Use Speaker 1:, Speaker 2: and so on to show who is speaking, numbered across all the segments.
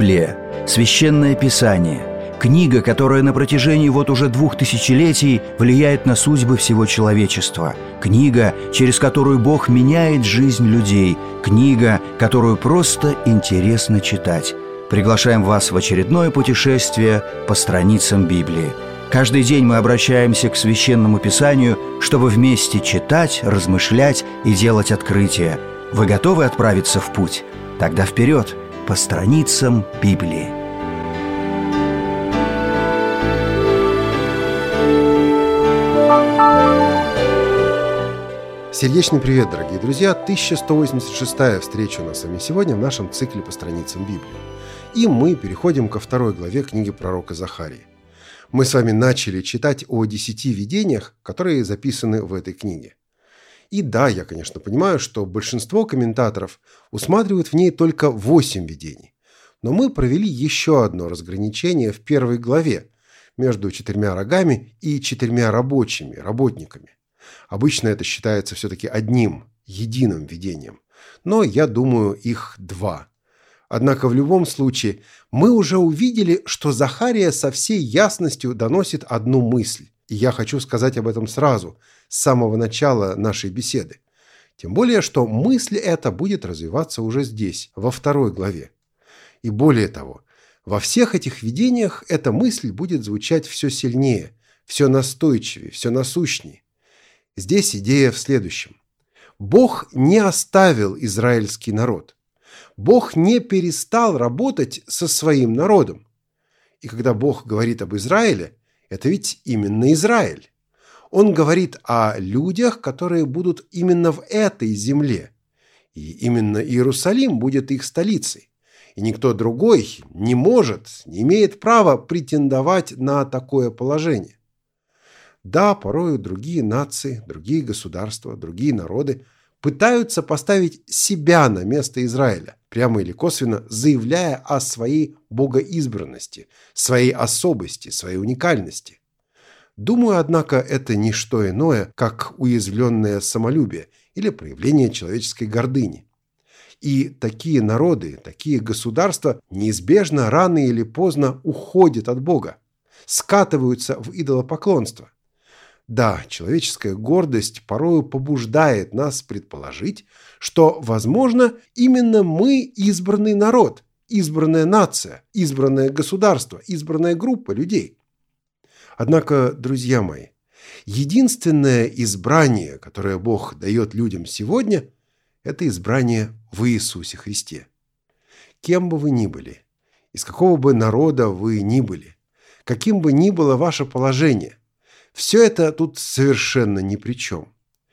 Speaker 1: Библия – священное писание, книга, которая на протяжении уже 2000 влияет на судьбы всего человечества, книга, через которую Бог меняет жизнь людей, книга, которую просто интересно читать. Приглашаем вас в очередное путешествие по страницам Библии. Каждый день мы обращаемся к Священному Писанию, чтобы вместе читать, размышлять и делать открытия. Вы готовы отправиться в путь? Тогда вперед, по страницам Библии.
Speaker 2: Сердечный привет, дорогие друзья! 1186-я встреча у нас с вами сегодня в нашем цикле по страницам Библии. И мы переходим ко второй главе книги пророка Захарии. Мы с вами начали читать о 10 видениях, которые записаны в этой книге. И да, я, конечно, понимаю, что большинство комментаторов усматривают в ней только 8 видений. Но мы провели еще одно разграничение в первой главе между 4 рогами и 4 работниками. Обычно это считается все-таки одним, единым видением. Но я думаю, их 2. Однако в любом случае мы уже увидели, что Захария со всей ясностью доносит одну мысль. И я хочу сказать об этом сразу, с самого начала нашей беседы. Тем более, что мысль эта будет развиваться уже здесь, во 2 главе. И более того, во всех этих видениях эта мысль будет звучать все сильнее, все настойчивее, все насущнее. Здесь идея в следующем. Бог не оставил израильский народ. Бог не перестал работать со своим народом. И когда Бог говорит об Израиле, это ведь именно Израиль. Он говорит о людях, которые будут именно в этой земле. И именно Иерусалим будет их столицей. И никто другой не имеет права претендовать на такое положение. Да, порою другие нации, другие государства, другие народы пытаются поставить себя на место Израиля, прямо или косвенно заявляя о своей богоизбранности, своей особости, своей уникальности. Думаю, однако, это не что иное, как уязвленное самолюбие или проявление человеческой гордыни. И такие народы, такие государства неизбежно рано или поздно уходят от Бога, скатываются в идолопоклонство. Да, человеческая гордость порою побуждает нас предположить, что, возможно, именно мы избранный народ, избранная нация, избранное государство, избранная группа людей. Однако, друзья мои, единственное избрание, которое Бог дает людям сегодня, это избрание в Иисусе Христе. Кем бы вы ни были, из какого бы народа вы ни были, каким бы ни было ваше положение, все это тут совершенно ни при чем.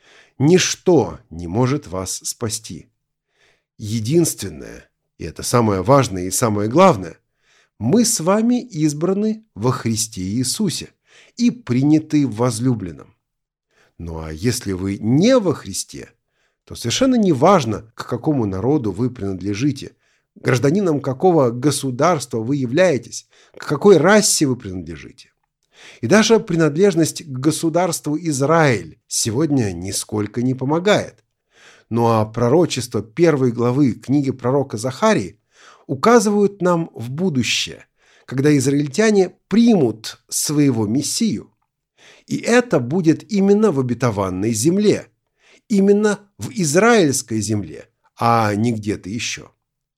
Speaker 2: Ничто не может вас спасти. Единственное, и это самое важное и самое главное, мы с вами избраны во Христе Иисусе и приняты в возлюбленном. Ну а если вы не во Христе, то совершенно не важно, к какому народу вы принадлежите, гражданином какого государства вы являетесь, к какой расе вы принадлежите. И даже принадлежность к государству Израиль сегодня нисколько не помогает. Ну а пророчества 1 главы книги пророка Захарии указывают нам в будущее, когда израильтяне примут своего Мессию. И это будет именно в обетованной земле, именно в израильской земле, а не где-то еще.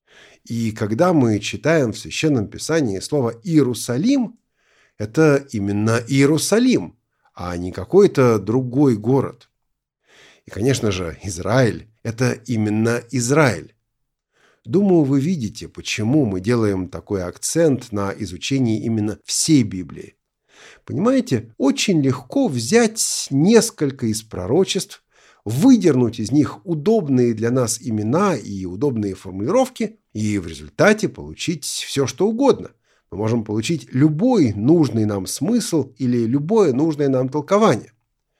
Speaker 2: И когда мы читаем в Священном Писании слово «Иерусалим», это именно Иерусалим, а не какой-то другой город. И, конечно же, Израиль – это именно Израиль. Думаю, вы видите, почему мы делаем такой акцент на изучении именно всей Библии. Понимаете, очень легко взять несколько из пророчеств, выдернуть из них удобные для нас имена и удобные формулировки, и в результате получить все, что угодно. Мы можем получить любой нужный нам смысл или любое нужное нам толкование.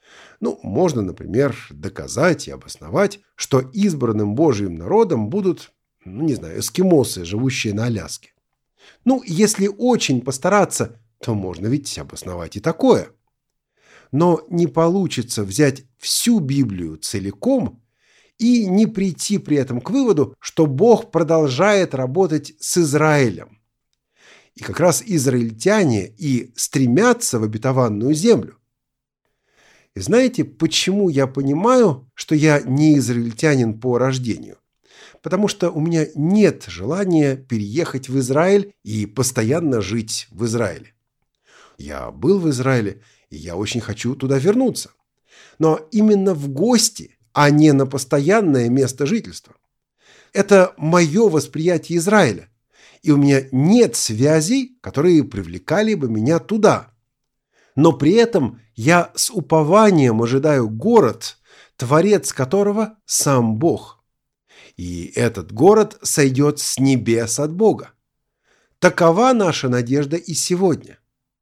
Speaker 2: Можно, например, доказать и обосновать, что избранным Божьим народом будут, эскимосы, живущие на Аляске. Если очень постараться, то можно ведь обосновать и такое. Но не получится взять всю Библию целиком и не прийти при этом к выводу, что Бог продолжает работать с Израилем, И как раз израильтяне и стремятся в обетованную землю. И знаете, почему я понимаю, что я не израильтянин по рождению? Потому что у меня нет желания переехать в Израиль и постоянно жить в Израиле. Я был в Израиле, и я очень хочу туда вернуться. Но именно в гости, а не на постоянное место жительства. Это мое восприятие Израиля. И у меня нет связей, которые привлекали бы меня туда. Но при этом я с упованием ожидаю город, творец которого сам Бог. И этот город сойдет с небес от Бога. Такова наша надежда и сегодня.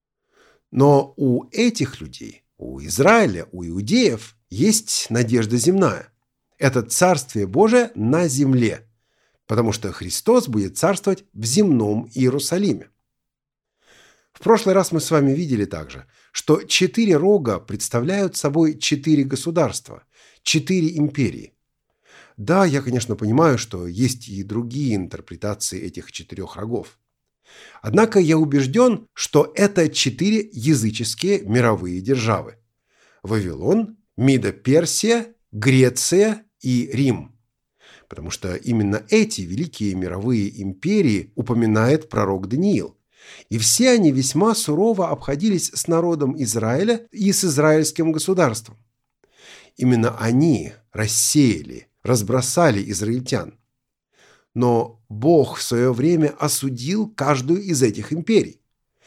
Speaker 2: Но у этих людей, у Израиля, у иудеев есть надежда земная. Это Царствие Божие на земле, потому что Христос будет царствовать в земном Иерусалиме. В прошлый раз мы с вами видели также, что 4 рога представляют собой 4 государства, 4 империи. Да, я, конечно, понимаю, что есть и другие интерпретации этих 4 рогов. Однако я убежден, что это 4 языческие мировые державы. Вавилон, Мидо-Персия, Греция и Рим. Потому что именно эти великие мировые империи упоминает пророк Даниил. И все они весьма сурово обходились с народом Израиля и с израильским государством. Именно они рассеяли, разбросали израильтян. Но Бог в свое время осудил каждую из этих империй.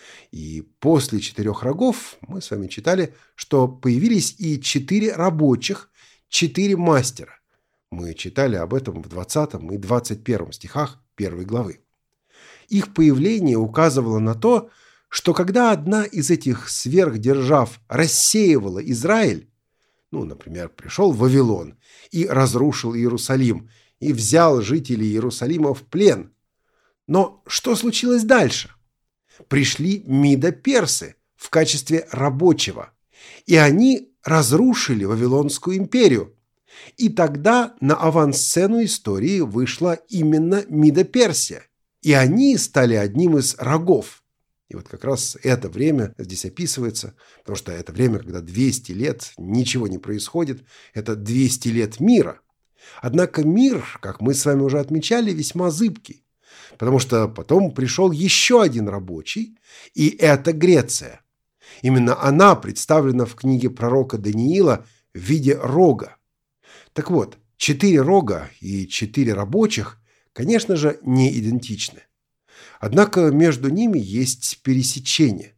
Speaker 2: И после 4 рогов мы с вами читали, что появились и 4 рабочих, 4 мастера. Мы читали об этом в 20 и 21 стихах 1 главы. Их появление указывало на то, что когда одна из этих сверхдержав рассеивала Израиль, например, пришел Вавилон и разрушил Иерусалим, и взял жителей Иерусалима в плен. Но что случилось дальше? Пришли мидо-персы в качестве рабочего, и они разрушили Вавилонскую империю. И тогда на авансцену истории вышла именно Мидо-Персия, и они стали одним из рогов. И вот как раз это время здесь описывается, потому что это время, когда 200 лет ничего не происходит, это 200 лет мира. Однако мир, как мы с вами уже отмечали, весьма зыбкий, потому что потом пришел еще один рабочий, и это Греция. Именно она представлена в книге пророка Даниила в виде рога. Так вот, 4 рога и 4 рабочих, конечно же, не идентичны. Однако между ними есть пересечение.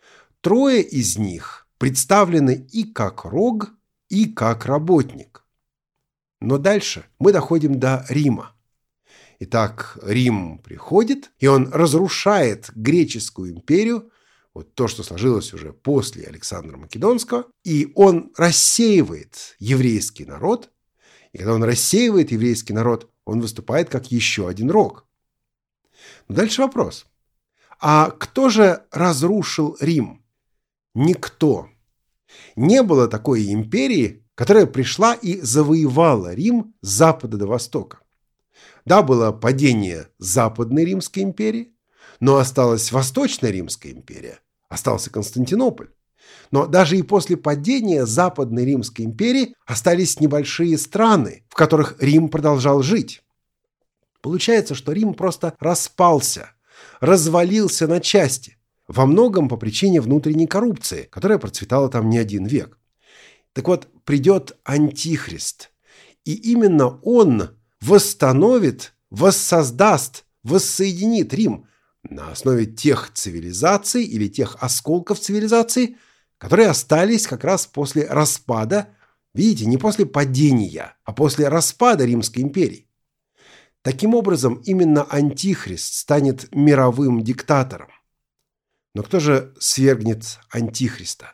Speaker 2: 3 из них представлены и как рог, и как работник. Но дальше мы доходим до Рима. Итак, Рим приходит, и он разрушает греческую империю, вот то, что сложилось уже после Александра Македонского, и он рассеивает еврейский народ, и когда он рассеивает еврейский народ, он выступает как еще один рог. Но дальше вопрос. А кто же разрушил Рим? Никто. Не было такой империи, которая пришла и завоевала Рим с запада до востока. Да, было падение Западной Римской империи, но осталась Восточная Римская империя, остался Константинополь. Но даже и после падения Западной Римской империи остались небольшие страны, в которых Рим продолжал жить. Получается, что Рим просто распался, развалился на части, во многом по причине внутренней коррупции, которая процветала там не один век. Так вот, придет Антихрист, и именно он восстановит, воссоздаст, воссоединит Рим на основе тех цивилизаций или тех осколков цивилизации, которые остались как раз после распада, видите, не после падения, а после распада Римской империи. Таким образом, именно Антихрист станет мировым диктатором. Но кто же свергнет Антихриста?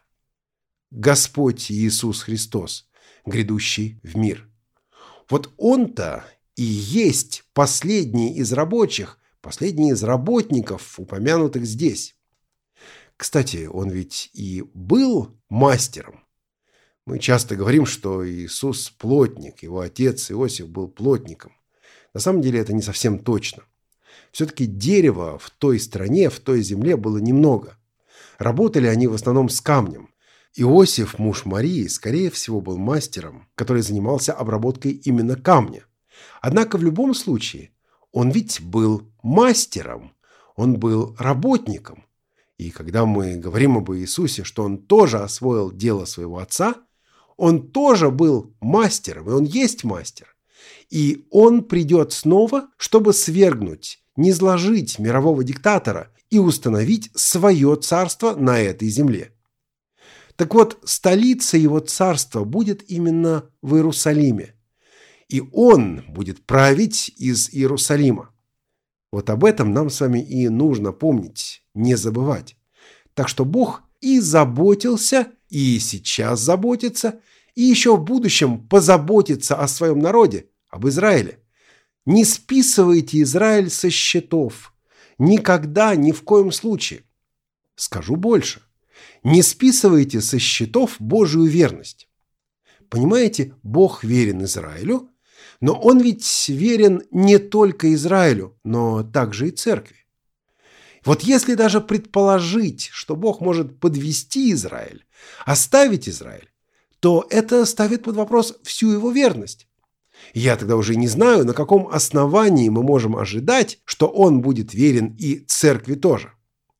Speaker 2: Господь Иисус Христос, грядущий в мир. Вот Он-то и есть последний из рабочих, последний из работников, упомянутых здесь. Кстати, Он ведь и был мастером. Мы часто говорим, что Иисус плотник, его отец Иосиф был плотником. На самом деле это не совсем точно. Все-таки дерева в той стране, в той земле было немного. Работали они в основном с камнем. Иосиф, муж Марии, скорее всего, был мастером, который занимался обработкой именно камня. Однако в любом случае он ведь был мастером, он был работником. И когда мы говорим об Иисусе, что он тоже освоил дело своего отца, он тоже был мастером, и он есть мастер. И он придет снова, чтобы свергнуть, низложить мирового диктатора и установить свое царство на этой земле. Так вот, столица его царства будет именно в Иерусалиме. И он будет править из Иерусалима. Вот об этом нам с вами и нужно помнить, не забывать. Так что Бог и заботился, и сейчас заботится, и еще в будущем позаботится о своем народе, об Израиле. Не списывайте Израиль со счетов. Никогда, ни в коем случае. Скажу больше. Не списывайте со счетов Божию верность. Понимаете, Бог верен Израилю, но Он ведь верен не только Израилю, но также и церкви. Вот если даже предположить, что Бог может подвести Израиль, оставить Израиль, то это ставит под вопрос всю его верность. Я тогда уже не знаю, на каком основании мы можем ожидать, что Он будет верен и церкви тоже.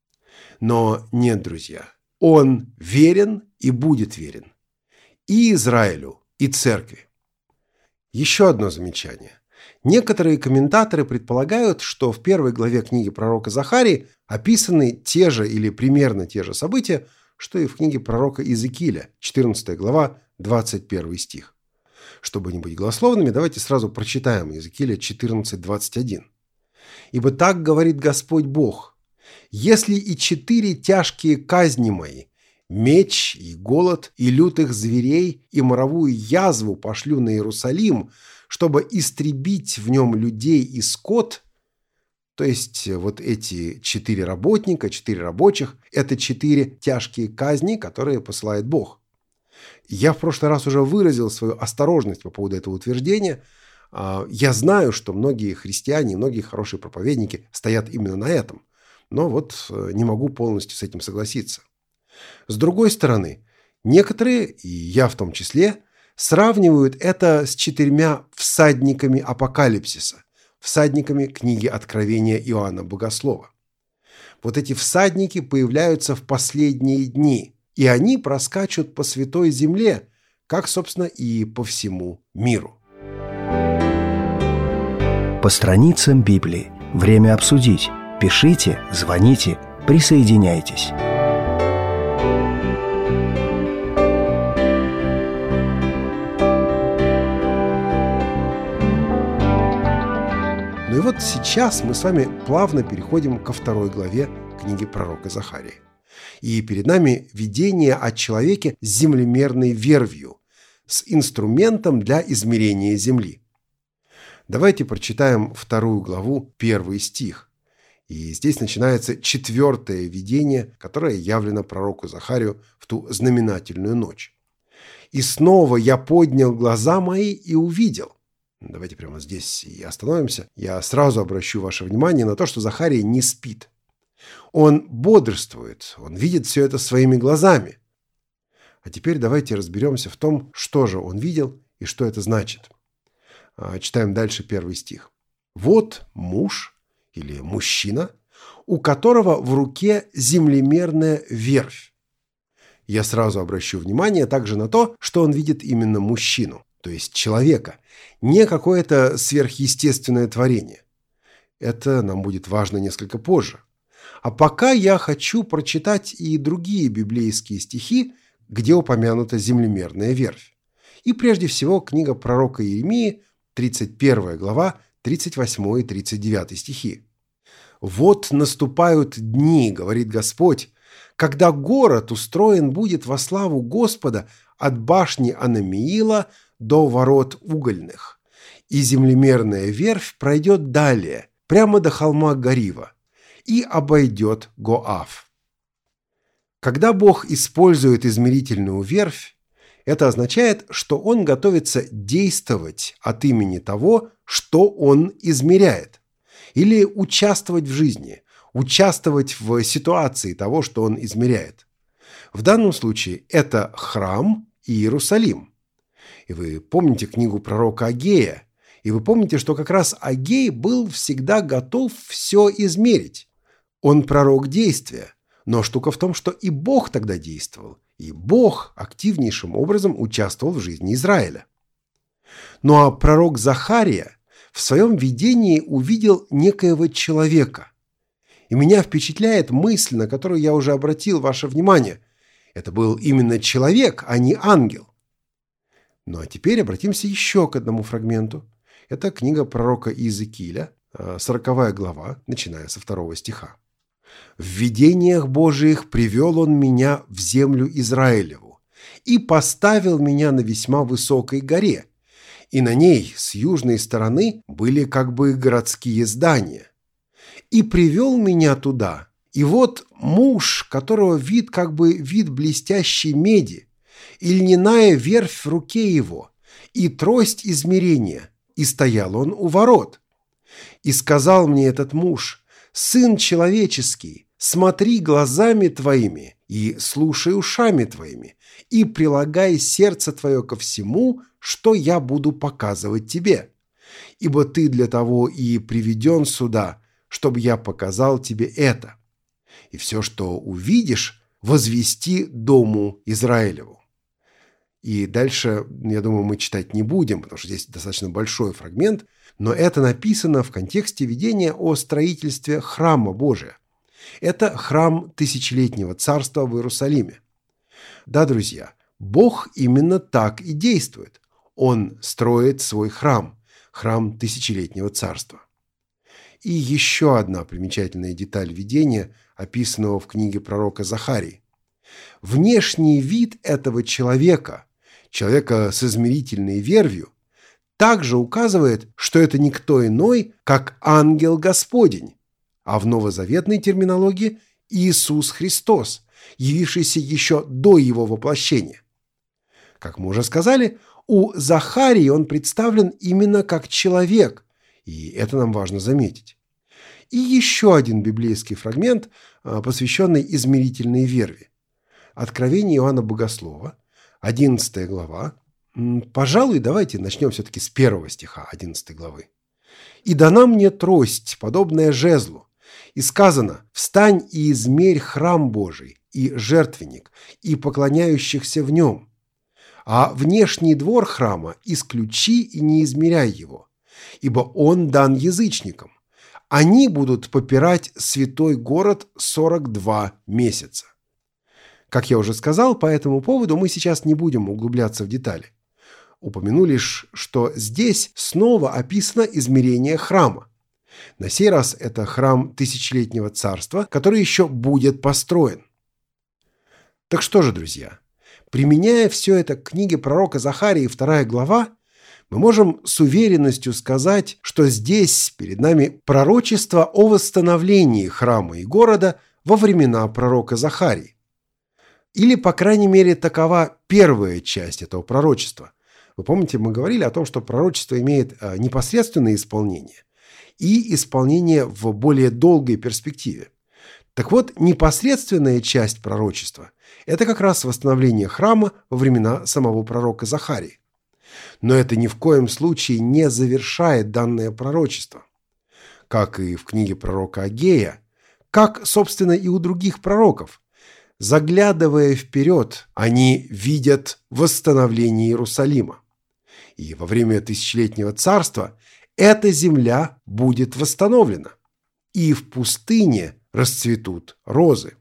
Speaker 2: Но нет, друзья, Он верен и будет верен и Израилю, и церкви. Еще одно замечание. Некоторые комментаторы предполагают, что в первой главе книги пророка Захарии описаны те же или примерно те же события, что и в книге пророка Иезекииля, 14 глава, 21 стих. Чтобы не быть голословными, давайте сразу прочитаем Иезекииля 14:21. «Ибо так говорит Господь Бог: если и 4 тяжкие казни мои, меч и голод, и лютых зверей, и моровую язву пошлю на Иерусалим, чтобы истребить в нем людей и скот», то есть вот эти 4 работника, 4 рабочих, это 4 тяжкие казни, которые посылает Бог. Я в прошлый раз уже выразил свою осторожность по поводу этого утверждения. Я знаю, что многие христиане, многие хорошие проповедники стоят именно на этом, но вот не могу полностью с этим согласиться. С другой стороны, некоторые, и я в том числе, сравнивают это с 4 всадниками апокалипсиса, всадниками книги Откровения Иоанна Богослова. Вот эти всадники появляются в последние дни, и они проскачут по святой земле, как, собственно, и по всему миру.
Speaker 1: По страницам Библии. Время обсудить. Пишите, звоните, присоединяйтесь.
Speaker 2: Ну и вот сейчас мы с вами плавно переходим ко 2 главе книги пророка Захарии. И перед нами видение о человеке с землемерной вервью, с инструментом для измерения земли. Давайте прочитаем 2 главу, 1 стих. И здесь начинается 4-е видение, которое явлено пророку Захарию в ту знаменательную ночь. «И снова я поднял глаза мои и увидел». Давайте прямо здесь и остановимся. Я сразу обращу ваше внимание на то, что Захария не спит. Он бодрствует, он видит все это своими глазами. А теперь давайте разберемся в том, что же он видел и что это значит. Читаем дальше 1 стих. «Вот муж или мужчина, у которого в руке землемерная вервь». Я сразу обращу внимание также на то, что он видит именно мужчину, то есть человека, не какое-то сверхъестественное творение. Это нам будет важно несколько позже. А пока я хочу прочитать и другие библейские стихи, где упомянута землемерная вервь. И прежде всего книга пророка Иеремии, 31 глава, 38 и 39 стихи. «Вот наступают дни, говорит Господь, когда город устроен будет во славу Господа от башни Анамиила до ворот угольных, и землемерная вервь пройдет далее, прямо до холма Гарива, и обойдет Гоав». Когда Бог использует измерительную вервь, это означает, что Он готовится действовать от имени того, что Он измеряет. или участвовать в жизни, участвовать в ситуации того, что он измеряет. В данном случае это храм и Иерусалим. И вы помните книгу пророка Агея, и вы помните, что как раз Агей был всегда готов все измерить. Он пророк действия, но штука в том, что и Бог тогда действовал, и Бог активнейшим образом участвовал в жизни Израиля. Ну а пророк Захария в своем видении увидел некоего человека. И меня впечатляет мысль, на которую я уже обратил ваше внимание. Это был именно человек, а не ангел. Ну а теперь обратимся еще к одному фрагменту. Это книга пророка Иезекииля, 40 глава, начиная со 2 стиха. «В видениях Божиих привел он меня в землю Израилеву и поставил меня на весьма высокой горе, и на ней с южной стороны были как бы городские здания. И привел меня туда, и вот муж, которого вид как бы вид блестящей меди, и льняная верфь в руке его, и трость измерения, и стоял он у ворот. И сказал мне этот муж: сын человеческий, смотри глазами твоими и слушай ушами твоими, и прилагай сердце твое ко всему, что я буду показывать тебе. Ибо ты для того и приведен сюда, чтобы я показал тебе это. И все, что увидишь, возвести дому Израилеву». И дальше, я думаю, мы читать не будем, потому что здесь достаточно большой фрагмент, но это написано в контексте видения о строительстве храма Божия. Это храм тысячелетнего царства в Иерусалиме. Да, друзья, Бог именно так и действует. Он строит свой храм, храм тысячелетнего царства. И еще одна примечательная деталь видения, описанного в книге пророка Захарии. Внешний вид этого человека с измерительной вервью, также указывает, что это никто иной, как ангел Господень, а в новозаветной терминологии Иисус Христос, явившийся еще до его воплощения. Как мы уже сказали, у Захарии он представлен именно как человек, и это нам важно заметить. И еще один библейский фрагмент, посвященный измерительной верви. Откровение Иоанна Богослова, 11 глава. Пожалуй, давайте начнем все-таки с 1 стиха 11 главы. «И дана мне трость, подобная жезлу, и сказано: встань и измерь храм Божий, и жертвенник, и поклоняющихся в нем. А внешний двор храма исключи и не измеряй его, ибо он дан язычникам. Они будут попирать святой город 42 месяца». Как я уже сказал, по этому поводу мы сейчас не будем углубляться в детали. Упомяну лишь, что здесь снова описано измерение храма. На сей раз это храм тысячелетнего царства, который еще будет построен. Так что же, друзья, применяя все это к книге пророка Захарии, 2 глава, мы можем с уверенностью сказать, что здесь перед нами пророчество о восстановлении храма и города во времена пророка Захарии. Или, по крайней мере, такова первая часть этого пророчества. Вы помните, мы говорили о том, что пророчество имеет непосредственное исполнение и исполнение в более долгой перспективе. Так вот, непосредственная часть пророчества – это как раз восстановление храма во времена самого пророка Захарии. Но это ни в коем случае не завершает данное пророчество. Как и в книге пророка Агея, как, собственно, и у других пророков, заглядывая вперед, они видят восстановление Иерусалима. И во время тысячелетнего царства эта земля будет восстановлена. И в пустыне расцветут розы.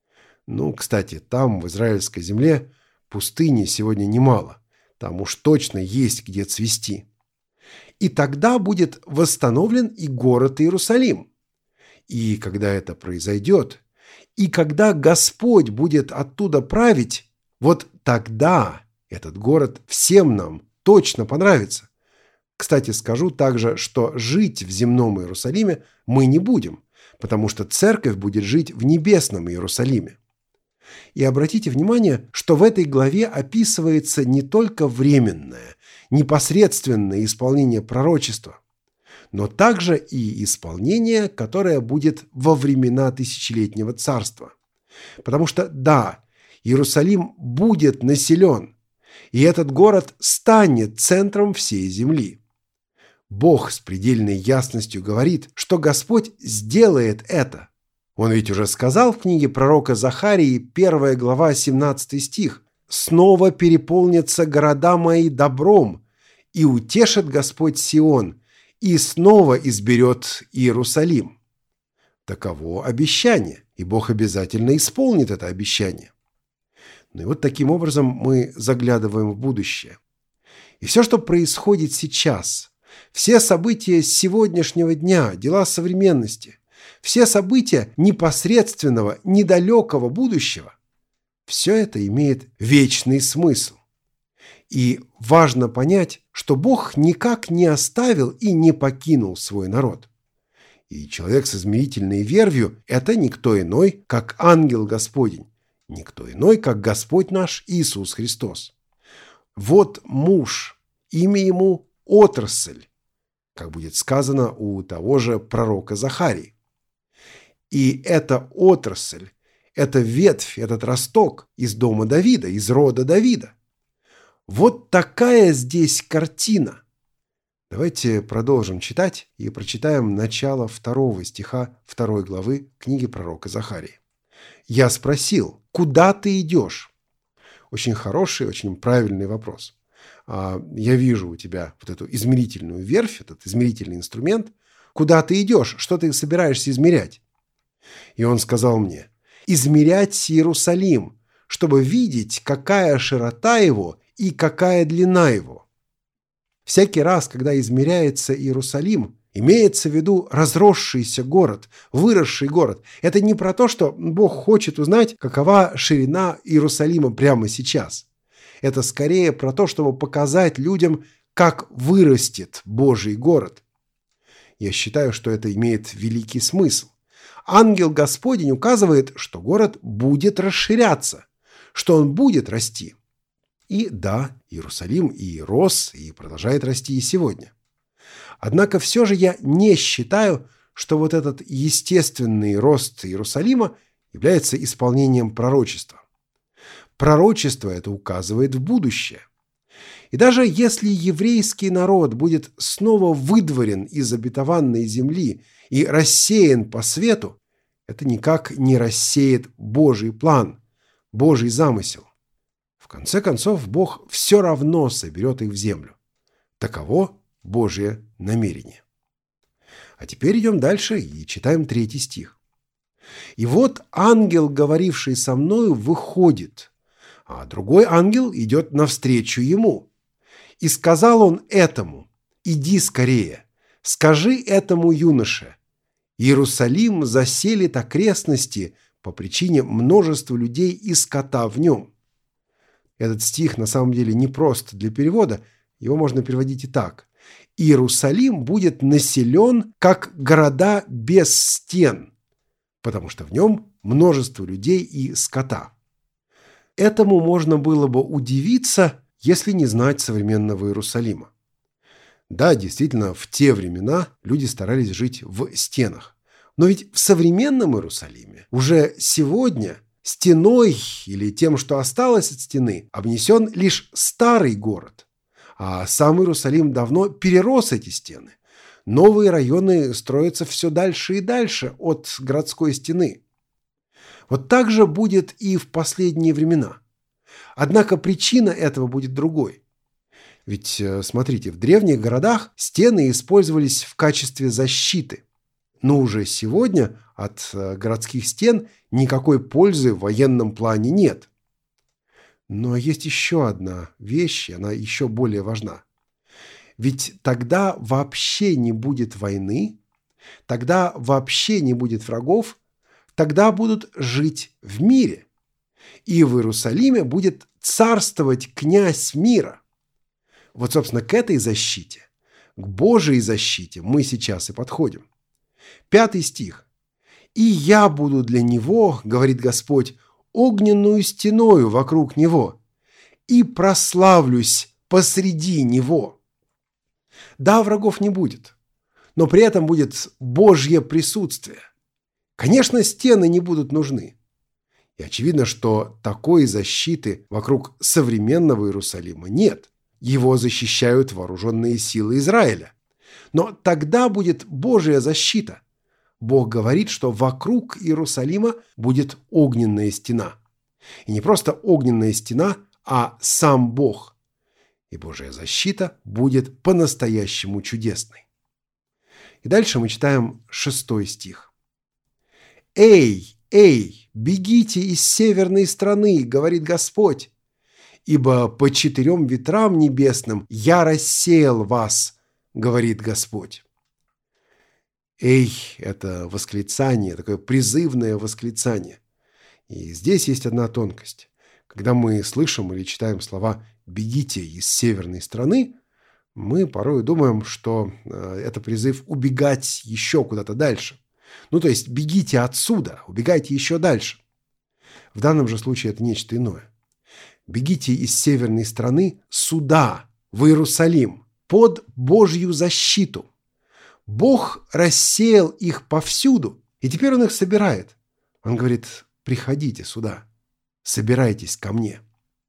Speaker 2: Кстати, там, в израильской земле, пустыни сегодня немало. Там уж точно есть где цвести. И тогда будет восстановлен и город Иерусалим. И когда это произойдет, и когда Господь будет оттуда править, вот тогда этот город всем нам точно понравится. Кстати, скажу также, что жить в земном Иерусалиме мы не будем, потому что церковь будет жить в небесном Иерусалиме. И обратите внимание, что в этой главе описывается не только временное, непосредственное исполнение пророчества, но также и исполнение, которое будет во времена тысячелетнего царства. Потому что, да, Иерусалим будет населен, и этот город станет центром всей земли. Бог с предельной ясностью говорит, что Господь сделает это. Он ведь уже сказал в книге пророка Захарии, 1 глава, 17 стих: «Снова переполнятся города мои добром, и утешит Господь Сион, и снова изберет Иерусалим». Таково обещание, и Бог обязательно исполнит это обещание. Ну и вот таким образом мы заглядываем в будущее. И все, что происходит сейчас, все события сегодняшнего дня, дела современности, все события непосредственного, недалекого будущего, все это имеет вечный смысл. И важно понять, что Бог никак не оставил и не покинул свой народ. И человек с измерительной вервью – это никто иной, как ангел Господень, никто иной, как Господь наш Иисус Христос. Вот муж, имя ему Отрасль, как будет сказано у того же пророка Захарии. И эта отрасль, эта ветвь, этот росток из дома Давида, из рода Давида. Вот такая здесь картина. Давайте продолжим читать и прочитаем начало 2 стиха 2 главы книги пророка Захарии. «Я спросил, куда ты идешь?» Очень хороший, очень правильный вопрос. Я вижу у тебя вот эту измерительную верфь, этот измерительный инструмент. Куда ты идешь? Что ты собираешься измерять? И он сказал мне: измерять Иерусалим, чтобы видеть, какая широта его и какая длина его. Всякий раз, когда измеряется Иерусалим, имеется в виду разросшийся город, выросший город. Это не про то, что Бог хочет узнать, какова ширина Иерусалима прямо сейчас. Это скорее про то, чтобы показать людям, как вырастет Божий город. Я считаю, что это имеет великий смысл. Ангел Господень указывает, что город будет расширяться, что он будет расти. И да, Иерусалим и рос, и продолжает расти и сегодня. Однако все же я не считаю, что вот этот естественный рост Иерусалима является исполнением пророчества. Пророчество это указывает в будущее. И даже если еврейский народ будет снова выдворен из обетованной земли и рассеян по свету, это никак не рассеет Божий план, Божий замысел. В конце концов, Бог все равно соберет их в землю. Таково Божье намерение. А теперь идем дальше и читаем 3 стих. «И вот ангел, говоривший со мною, выходит, а другой ангел идет навстречу ему. И сказал он этому: иди скорее, скажи этому юноше: Иерусалим заселит окрестности по причине множества людей и скота в нем». Этот стих на самом деле непрост для перевода, его можно переводить и так: Иерусалим будет населен, как города без стен, потому что в нем множество людей и скота. Этому можно было бы удивиться, если не знать современного Иерусалима. Да, действительно, в те времена люди старались жить в стенах. Но ведь в современном Иерусалиме уже сегодня стеной или тем, что осталось от стены, обнесен лишь старый город. А сам Иерусалим давно перерос эти стены. Новые районы строятся все дальше и дальше от городской стены. Вот так же будет и в последние времена. Однако причина этого будет другой. Ведь, смотрите, в древних городах стены использовались в качестве защиты. Но уже сегодня от городских стен никакой пользы в военном плане нет. Но есть еще одна вещь, и она еще более важна. Ведь тогда вообще не будет войны, тогда вообще не будет врагов, тогда будут жить в мире. И в Иерусалиме будет царствовать князь мира. Вот, собственно, к этой защите, к Божьей защите мы сейчас и подходим. 5 стих. «И я буду для него, говорит Господь, огненную стеною вокруг него, и прославлюсь посреди него». Да, врагов не будет, но при этом будет Божье присутствие. Конечно, стены не будут нужны. И очевидно, что такой защиты вокруг современного Иерусалима нет. Его защищают вооруженные силы Израиля. Но тогда будет Божья защита. Бог говорит, что вокруг Иерусалима будет огненная стена. И не просто огненная стена, а сам Бог. И Божья защита будет по-настоящему чудесной. И дальше мы читаем 6 стих. «Эй, эй, бегите из северной страны, говорит Господь, ибо по 4 ветрам небесным я рассеял вас, говорит Господь». «Эй» – это восклицание, такое призывное восклицание. И здесь есть одна тонкость. Когда мы слышим или читаем слова «бегите из северной страны», мы порой думаем, что это призыв убегать еще куда-то дальше. То есть бегите отсюда, убегайте еще дальше. В данном же случае это нечто иное. Бегите из северной страны сюда, в Иерусалим, под Божью защиту. Бог рассеял их повсюду, и теперь Он их собирает. Он говорит: приходите сюда, собирайтесь ко мне.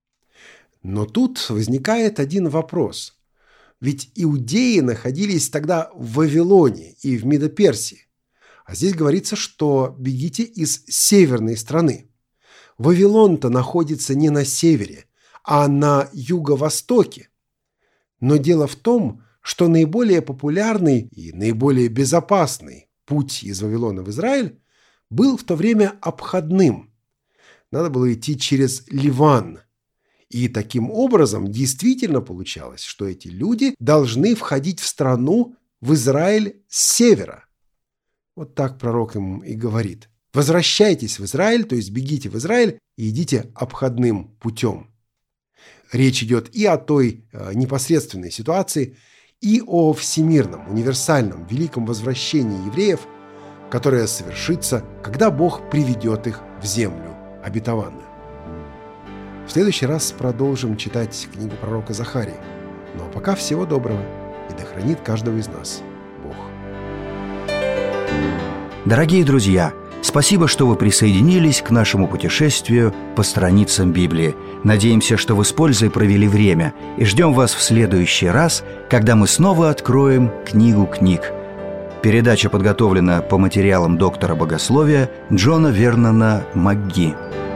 Speaker 2: Но тут возникает один вопрос. Ведь иудеи находились тогда в Вавилоне и в Медоперсии. А здесь говорится, что бегите из северной страны. Вавилон-то находится не на севере, а на юго-востоке. Но дело в том, что наиболее популярный и наиболее безопасный путь из Вавилона в Израиль был в то время обходным. Надо было идти через Ливан. И таким образом действительно получалось, что эти люди должны входить в страну, в Израиль с севера. Вот так пророк им и говорит: возвращайтесь в Израиль, то есть бегите в Израиль и идите обходным путем. Речь идет и о той непосредственной ситуации, и о всемирном, универсальном, великом возвращении евреев, которое совершится, когда Бог приведет их в землю обетованную. В следующий раз продолжим читать книгу пророка Захарии. Но пока всего доброго, и да хранит каждого из нас Бог.
Speaker 1: Дорогие друзья, спасибо, что вы присоединились к нашему путешествию по страницам Библии. Надеемся, что вы с пользой провели время, и ждем вас в следующий раз, когда мы снова откроем книгу книг. Передача подготовлена по материалам доктора богословия Джона Вернона МакГи.